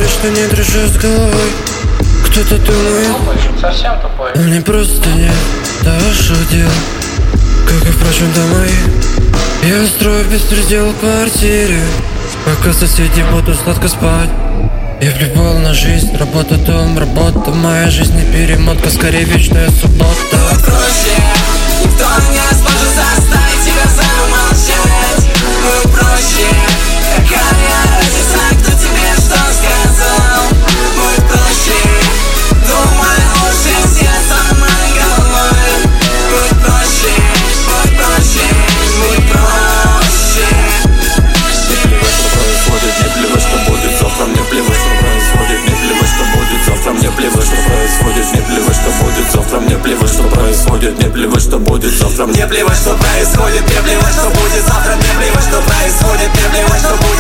что не дружу с головой. Кто-то думает, совсем тупой. но мне просто нет того дела, как и впрочем до моих. Я устрою беспредел в квартире, пока соседи будут сладко спать. Я влюбил на жизнь, работа, дом, работа. Моя жизнь не перемотка, скорее вечная суббота. Будет проще, никто не сможет заставить тебя замолчать. Будет проще, какая разница, кто тебе что сказал. Будет проще, думай лучше сердцем, а не головой. Будет проще, будет проще, будет проще. Не плевать, что происходит, не плевать, что будет завтра. Мне плевать, что происходит, не плевать, что будет завтра. Мне плевать, что происходит, не плевать, что будет завтра. Мне плевать, что происходит, не плевать, что будет завтра. Мне плевать, что происходит, мне плевать, что будет завтра. Мне плевать, что происходит, мне плевать, что будет